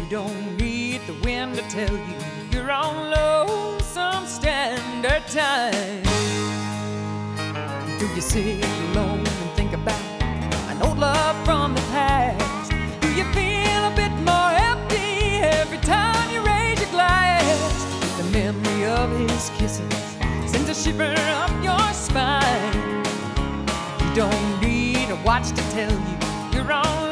don't need the wind to tell you you're on lonesome standard time. Do you sit alone and think about an old love from the past? Do you feel a bit more empty every time you raise your glass? The memory of his kisses sends a shiver up your spine. You don't need a watch to tell you you're on